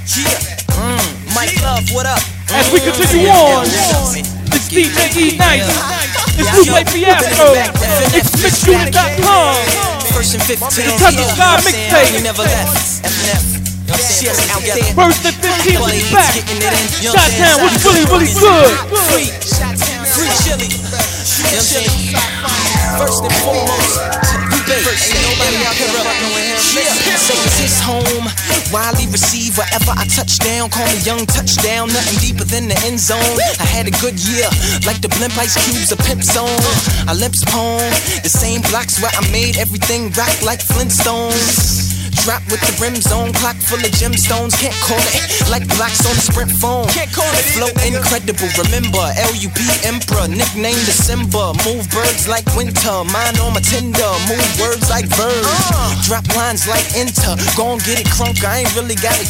Mike Love, what up? As we continue on, it's DJ E Nice, it's Lupe Fiasco, it's MixUnit.com, the Touch of Sky mixtape. First and 15 is back. Shot-Town was really, really good. Free chili. First and foremost, ain't nobody out here up. Say it's his home. Wiley receive wherever I touch down. Call me Young Touchdown. Nothing deeper than the end zone. I had a good year, like the blimp Ice Cubes, a pimp zone. I limps home. The same blocks where I made everything rock like Flintstones. Drop with the rims on, clock full of gemstones. Can't call it like blocks on the Sprint phone. Can't call it flow incredible. Remember, LUP Emperor, nickname December. Move birds like winter, mine on my Tinder. Move words like verbs, drop lines like enter. Gon' get it crunk, I ain't really got a